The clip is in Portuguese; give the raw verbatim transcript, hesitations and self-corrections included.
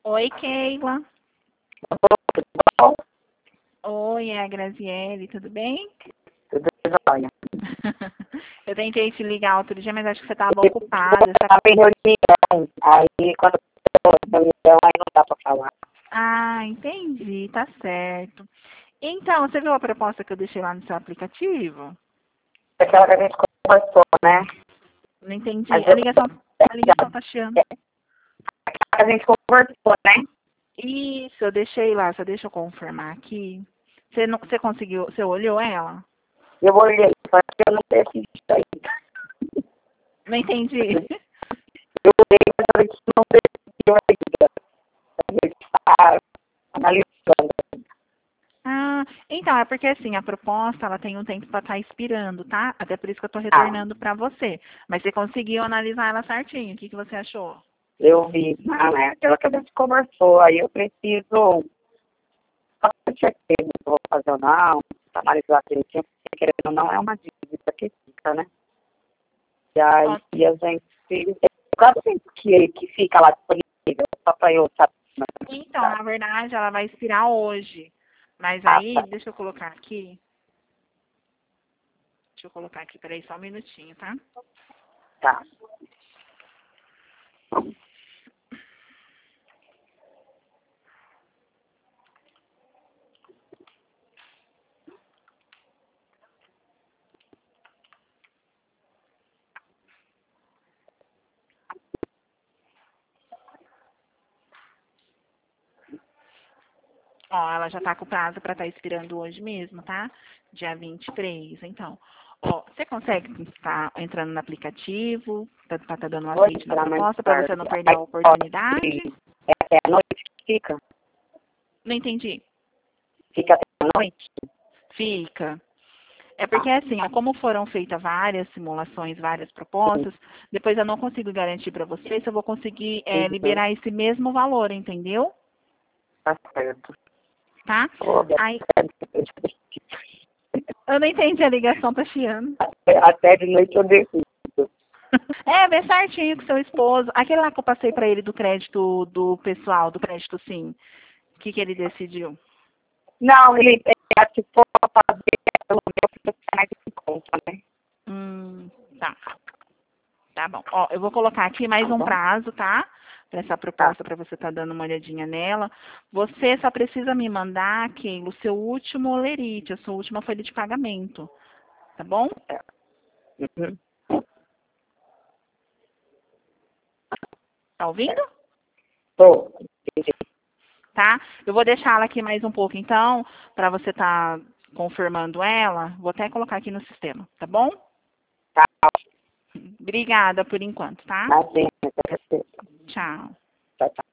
Oi, Keila. Tudo bom? Oi, é a Graziele, tudo bem? Tudo jóia. Eu tentei te ligar outro dia, mas acho que você estava ocupada. Eu Você tá- estava em reunião, aí quando eu estou em reunião, aí não dá para falar. Ah, entendi, tá certo. Então, você viu a proposta que eu deixei lá no seu aplicativo? Aquela que a gente conversou, né? Não entendi. Mas A eu, ligação, a ligação tá chiando. aquela que a gente conversou, né? Isso, eu deixei lá, só deixa eu confirmar aqui. Você, não, você conseguiu, você olhou ela? Eu olhei, só que eu não decidi ainda. Não entendi. Eu olhei, mas a gente não decidiu ainda. A gente está analisando. Ah, então, é porque assim, a proposta, ela tem um tempo para estar expirando, tá? Até por isso que eu tô Ah, retornando para você. Mas você conseguiu analisar ela certinho. O que, que você achou? eu vi. Não, é aquela que a gente conversou. Aí eu preciso, só ter certeza se eu vou fazer ou não, analisar direitinho, porque querendo ou não, é uma dívida que fica, né? E Ó, aí a gente, quanto tempo que, que fica lá disponível, só para eu saber. então, na verdade, ela vai expirar hoje. Mas Ah, aí, tá. deixa eu colocar aqui. Deixa eu colocar aqui, peraí, só um minutinho, tá? Tá. Ó, ela já tá com prazo para estar expirando hoje mesmo, tá? Dia vinte e três. Então, ó, você consegue estar entrando no aplicativo, tá, tá, tá dando um Hoje aceite na será mais proposta para você tarde. não perder Aí a pode, oportunidade? é até a noite que fica? Não entendi. Fica até a noite? Fica. É Tá. porque assim, ó, como foram feitas várias simulações, várias propostas, depois eu não consigo garantir para você se eu vou conseguir é, Uhum. liberar esse mesmo valor, entendeu? Tá certo. Tá? Ô, Aí, eu não entendi a ligação, tá chiando. Até, até de noite eu decido. É, vê certinho com seu esposo. Aquele lá que eu passei para ele do crédito do pessoal, do crédito sim. O que, que ele decidiu? Não, ele, ele se for pra fazer, pelo menos fica mais em conta, né? Hum, tá. Tá bom. Ó, eu vou colocar aqui mais Tá um bom? prazo, tá? Para essa Tá. proposta, para você estar dando uma olhadinha nela. Você só precisa me mandar, Keilo, o seu último olerite, a sua última folha de pagamento. Tá bom? Uhum. Tá ouvindo? Tô. Entendi. Tá? Eu vou deixar ela aqui mais um pouco, então, para você estar confirmando ela. Vou até colocar aqui no sistema, tá bom? Tá. Obrigada por enquanto, tá? Imagina, com certeza. Tchau. Tchau, tchau.